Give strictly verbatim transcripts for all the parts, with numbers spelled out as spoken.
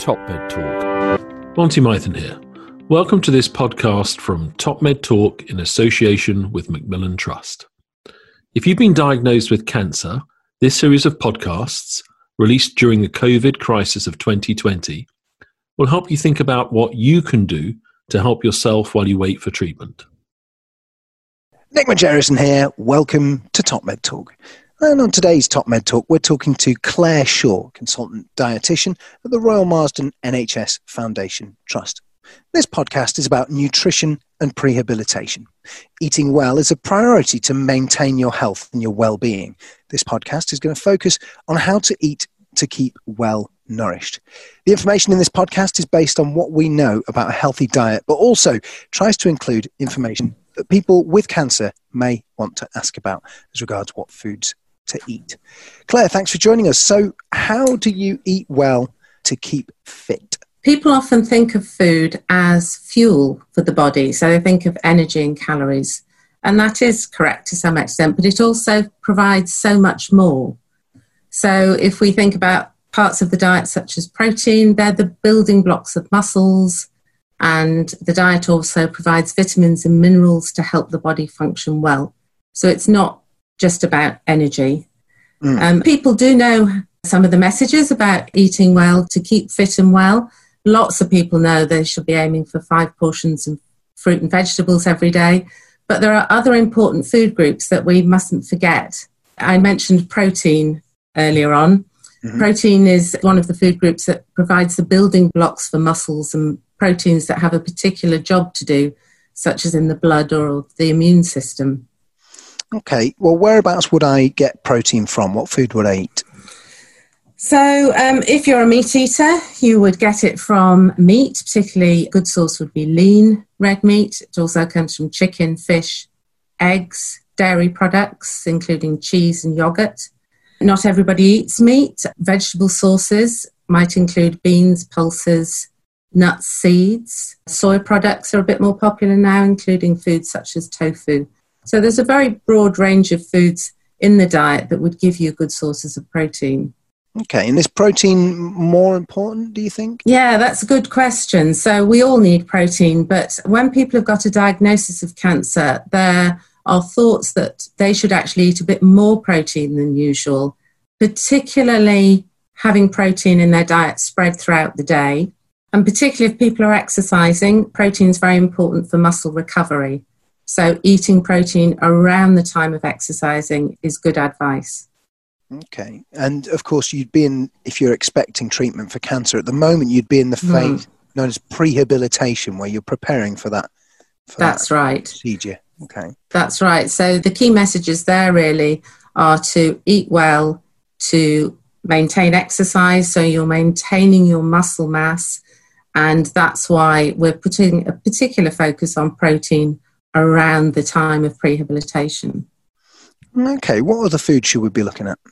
Top Med Talk. Monty Mython here. Welcome to this podcast from Top Med Talk in association with Macmillan Trust. If you've been diagnosed with cancer, this series of podcasts, released during the COVID crisis of twenty twenty, will help you think about what you can do to help yourself while you wait for treatment. Nick Majerison here. Welcome to Top Med Talk. And on today's Top Med Talk, we're talking to Claire Shaw, consultant dietitian at the Royal Marsden N H S Foundation Trust. This podcast is about nutrition and prehabilitation. Eating well is a priority to maintain your health and your well-being. This podcast is going to focus on how to eat to keep well nourished. The information in this podcast is based on what we know about a healthy diet, but also tries to include information that people with cancer may want to ask about as regards what foods to eat. Claire, thanks for joining us. So how do you eat well to keep fit? People often think of food as fuel for the body, so they think of energy and calories. And that is correct to some extent, but it also provides so much more. So if we think about parts of the diet such as protein, they're the building blocks of muscles, and the diet also provides vitamins and minerals to help the body function well. So it's not just about energy. Mm. Um, people do know some of the messages about eating well to keep fit and well. Lots of people know they should be aiming for five portions of fruit and vegetables every day. But there are other important food groups that we mustn't forget. I mentioned protein earlier on. Mm-hmm. Protein is one of the food groups that provides the building blocks for muscles and proteins that have a particular job to do, such as in the blood or the immune system. Okay, well, whereabouts would I get protein from? What food would I eat? So um, if you're a meat eater, you would get it from meat. Particularly a good source would be lean red meat. It also comes from chicken, fish, eggs, dairy products, including cheese and yogurt. Not everybody eats meat. Vegetable sources might include beans, pulses, nuts, seeds. Soy products are a bit more popular now, including foods such as tofu. So there's a very broad range of foods in the diet that would give you good sources of protein. Okay, and is protein more important, do you think? Yeah, that's a good question. So we all need protein, but when people have got a diagnosis of cancer, there are thoughts that they should actually eat a bit more protein than usual, particularly having protein in their diet spread throughout the day. And particularly if people are exercising, protein is very important for muscle recovery. So eating protein around the time of exercising is good advice. Okay. And of course, you'd be in, if you're expecting treatment for cancer at the moment, you'd be in the phase mm. known as prehabilitation, where you're preparing for that. For That's that right. Procedure. Okay. That's right. So the key messages there really are to eat well, to maintain exercise, so you're maintaining your muscle mass. And that's why we're putting a particular focus on protein around the time of prehabilitation. Okay, what other foods should we be looking at?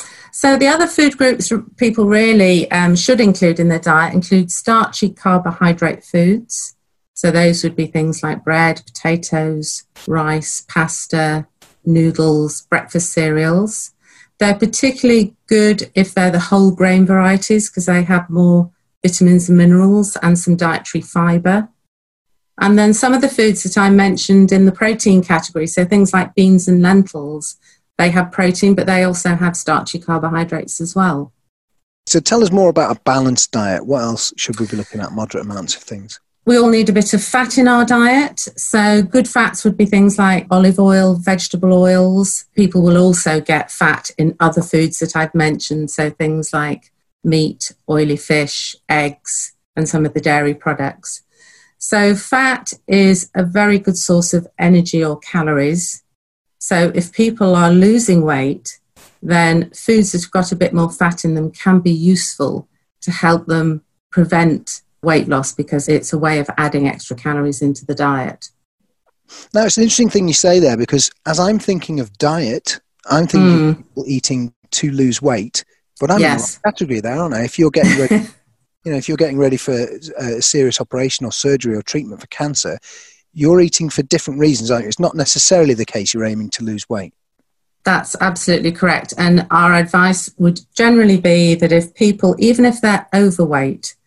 So the other food groups people really um, should include in their diet include starchy carbohydrate foods. So those would be things like bread, potatoes, rice, pasta, noodles, breakfast cereals. They're particularly good if they're the whole grain varieties because they have more vitamins and minerals and some dietary fibre. And then some of the foods that I mentioned in the protein category, so things like beans and lentils, they have protein, but they also have starchy carbohydrates as well. So tell us more about a balanced diet. What else should we be looking at? Moderate amounts of things. We all need a bit of fat in our diet. So good fats would be things like olive oil, vegetable oils. People will also get fat in other foods that I've mentioned, so things like meat, oily fish, eggs, and some of the dairy products. So fat is a very good source of energy or calories. So if people are losing weight, then foods that have got a bit more fat in them can be useful to help them prevent weight loss because it's a way of adding extra calories into the diet. Now, it's an interesting thing you say there because as I'm thinking of diet, I'm thinking mm. of people eating to lose weight, but I'm yes. in the category there, aren't I? If you're getting ready... You know, if you're getting ready for a serious operation or surgery or treatment for cancer, you're eating for different reasons, aren't you? It's not necessarily the case you're aiming to lose weight. That's absolutely correct. And our advice would generally be that if people, even if they're overweight,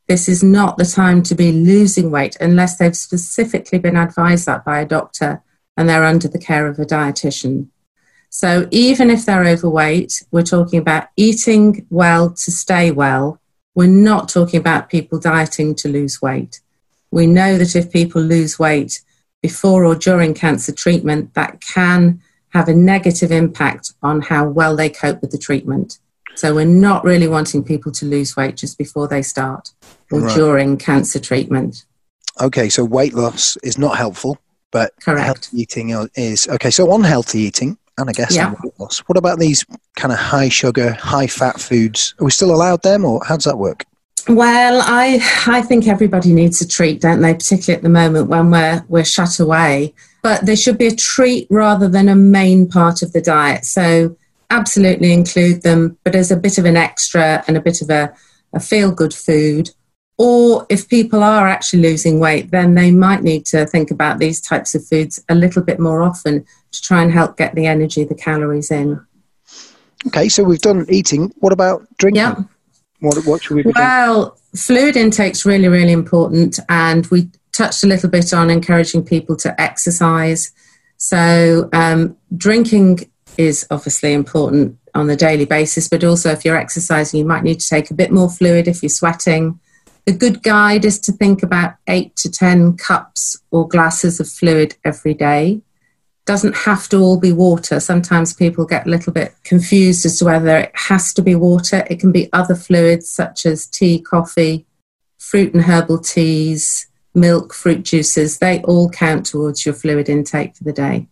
this is not the time to be losing weight unless they've specifically been advised that by a doctor and they're under the care of a dietitian. So even if they're overweight, we're talking about eating well to stay well. We're not talking about people dieting to lose weight. We know that if people lose weight before or during cancer treatment, that can have a negative impact on how well they cope with the treatment. So we're not really wanting people to lose weight just before they start or right. during cancer treatment. Okay, so weight loss is not helpful, but Correct. healthy eating is. Okay, so on healthy eating, and I guess yeah. on weight loss, what about these kind of high sugar, high fat foods? Are we still allowed them, or how does that work? Well, I I think everybody needs a treat, don't they? Particularly at the moment when we're we're shut away. But there should be a treat rather than a main part of the diet. So absolutely include them, but as a bit of an extra and a bit of a, a feel-good food. Or if people are actually losing weight, then they might need to think about these types of foods a little bit more often to try and help get the energy, the calories in. Okay, so we've done eating. What about drinking? Yeah. What, what should we be well, doing? Fluid intake's really, really important. And we touched a little bit on encouraging people to exercise. So um, drinking is obviously important on a daily basis, but also if you're exercising, you might need to take a bit more fluid if you're sweating. The good guide is to think about eight to ten cups or glasses of fluid every day. Doesn't have to all be water. Sometimes people get a little bit confused as to whether it has to be water. It can be other fluids such as tea, coffee, fruit and herbal teas, milk, fruit juices. They all count towards your fluid intake for the day.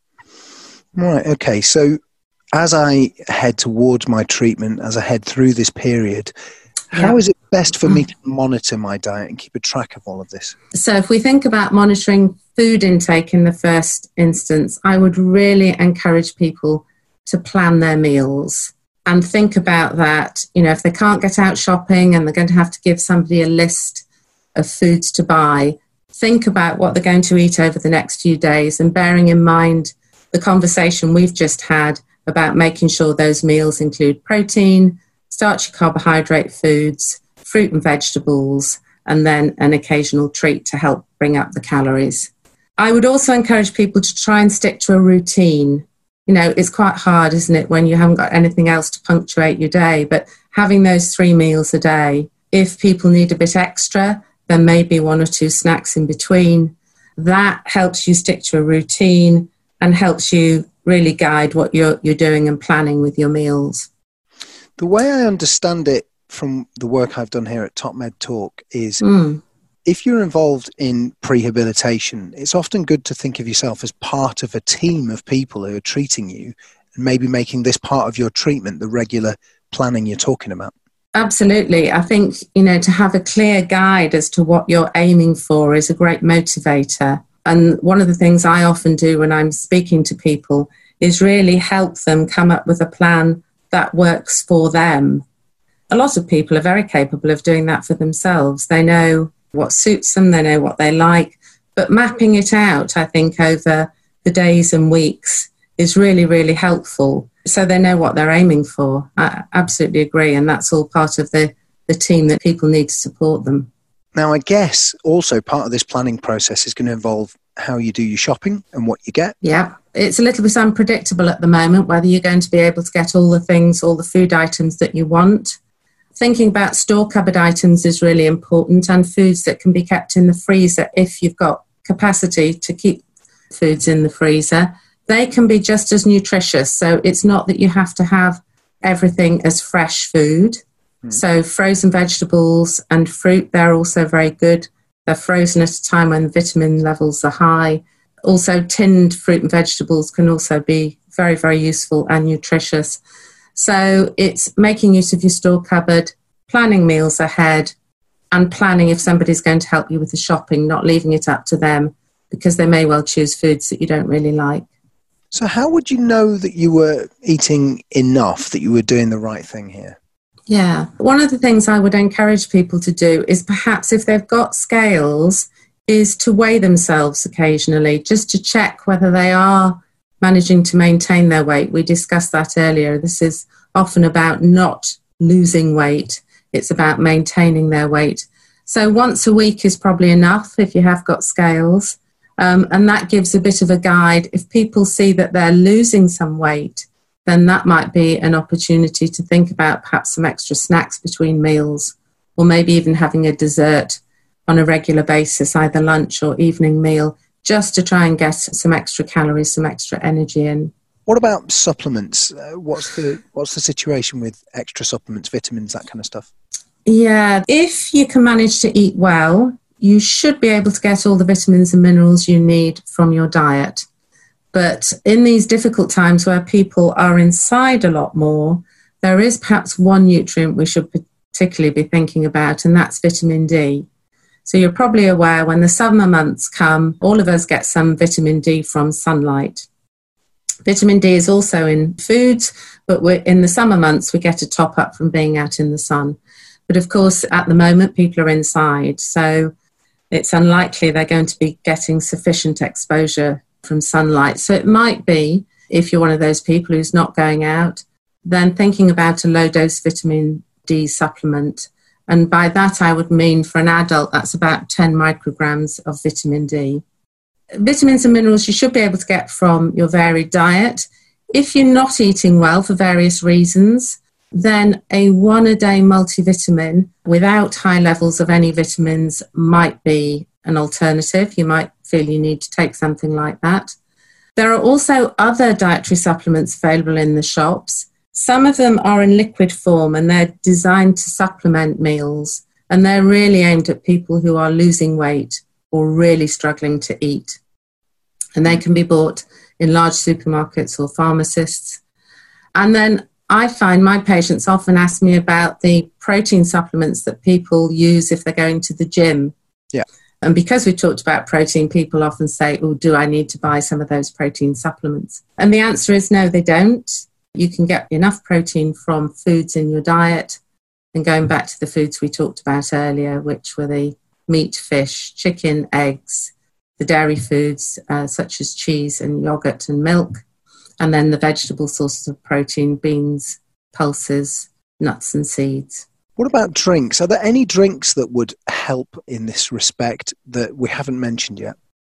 Right, okay. So as I head towards my treatment, as I head through this period, yeah. how is it best for me to monitor my diet and keep a track of all of this? So if we think about monitoring food intake in the first instance, I would really encourage people to plan their meals and think about that. You know, if they can't get out shopping and they're going to have to give somebody a list of foods to buy, think about what they're going to eat over the next few days and bearing in mind the conversation we've just had about making sure those meals include protein, starchy carbohydrate foods, fruit and vegetables, and then an occasional treat to help bring up the calories. I would also encourage people to try and stick to a routine. You know, it's quite hard, isn't it, when you haven't got anything else to punctuate your day, but having those three meals a day, if people need a bit extra, then maybe one or two snacks in between. That helps you stick to a routine and helps you really guide what you're you're doing and planning with your meals. The way I understand it from the work I've done here at Top Med Talk is mm. if you're involved in prehabilitation, it's often good to think of yourself as part of a team of people who are treating you and maybe making this part of your treatment, the regular planning you're talking about. Absolutely. I think, you know, to have a clear guide as to what you're aiming for is a great motivator. And one of the things I often do when I'm speaking to people is really help them come up with a plan that works for them. A lot of people are very capable of doing that for themselves. They know what suits them, they know what they like, but mapping it out, I think, over the days and weeks is really, really helpful. So they know what they're aiming for. I absolutely agree. And that's all part of the, the team that people need to support them. Now, I guess also part of this planning process is going to involve how you do your shopping and what you get. Yeah, it's a little bit unpredictable at the moment, whether you're going to be able to get all the things, all the food items that you want. Thinking about store cupboard items is really important, and foods that can be kept in the freezer if you've got capacity to keep foods in the freezer. They can be just as nutritious. So it's not that you have to have everything as fresh food. Mm. So frozen vegetables and fruit, they're also very good. They're frozen at a time when vitamin levels are high. Also, tinned fruit and vegetables can also be very, very useful and nutritious. So it's making use of your store cupboard, planning meals ahead, and planning if somebody's going to help you with the shopping, not leaving it up to them, because they may well choose foods that you don't really like. So how would you know that you were eating enough, that you were doing the right thing here? Yeah. One of the things I would encourage people to do is perhaps if they've got scales, is to weigh themselves occasionally, just to check whether they are managing to maintain their weight. We discussed that earlier. This is often about not losing weight. It's about maintaining their weight. So once a week is probably enough if you have got scales. Um, and that gives a bit of a guide. If people see that they're losing some weight, then that might be an opportunity to think about perhaps some extra snacks between meals, or maybe even having a dessert on a regular basis, either lunch or evening meal, just to try and get some extra calories, some extra energy in. What about supplements? Uh, what's the what's the situation with extra supplements, vitamins, that kind of stuff? Yeah, if you can manage to eat well, you should be able to get all the vitamins and minerals you need from your diet. But in these difficult times where people are inside a lot more, there is perhaps one nutrient we should particularly be thinking about, and that's vitamin D. So you're probably aware when the summer months come, all of us get some vitamin D from sunlight. Vitamin D is also in foods, but we're, in the summer months, we get a top up from being out in the sun. But of course, at the moment, people are inside, so it's unlikely they're going to be getting sufficient exposure from sunlight. So it might be, if you're one of those people who's not going out, then thinking about a low-dose vitamin D supplement. And by that, I would mean for an adult, that's about ten micrograms of vitamin D. Vitamins and minerals you should be able to get from your varied diet. If you're not eating well for various reasons, then a one-a-day multivitamin without high levels of any vitamins might be an alternative. You might feel you need to take something like that. There are also other dietary supplements available in the shops. Some of them are in liquid form and they're designed to supplement meals, and they're really aimed at people who are losing weight or really struggling to eat. And they can be bought in large supermarkets or pharmacists. And then I find my patients often ask me about the protein supplements that people use if they're going to the gym. Yeah. And because we talked about protein, people often say, oh, do I need to buy some of those protein supplements? And the answer is no, they don't. You can get enough protein from foods in your diet. And going back to the foods we talked about earlier, which were the meat, fish, chicken, eggs, the dairy foods uh, such as cheese and yogurt and milk, and then the vegetable sources of protein, beans, pulses, nuts and seeds. What about drinks? Are there any drinks that would help in this respect that we haven't mentioned yet?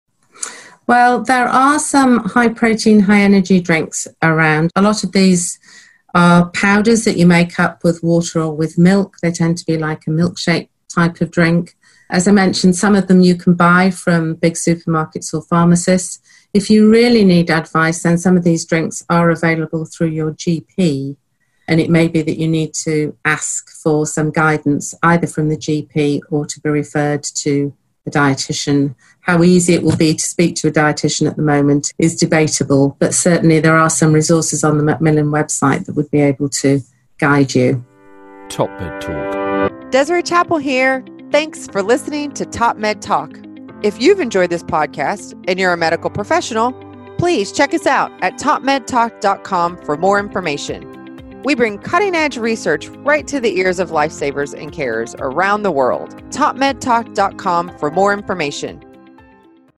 Well, there are some high protein, high energy drinks around. A lot of these are powders that you make up with water or with milk. They tend to be like a milkshake type of drink. As I mentioned, some of them you can buy from big supermarkets or pharmacists. If you really need advice, then some of these drinks are available through your G P. And it may be that you need to ask for some guidance, either from the G P or to be referred to a dietitian. How easy it will be to speak to a dietitian at the moment is debatable, but certainly there are some resources on the Macmillan website that would be able to guide you. Top Med Talk. Desiree Chappell here. Thanks for listening to Top Med Talk. If you've enjoyed this podcast and you're a medical professional, please check us out at top med talk dot com for more information. We bring cutting-edge research right to the ears of lifesavers and carers around the world. top med talk dot com for more information.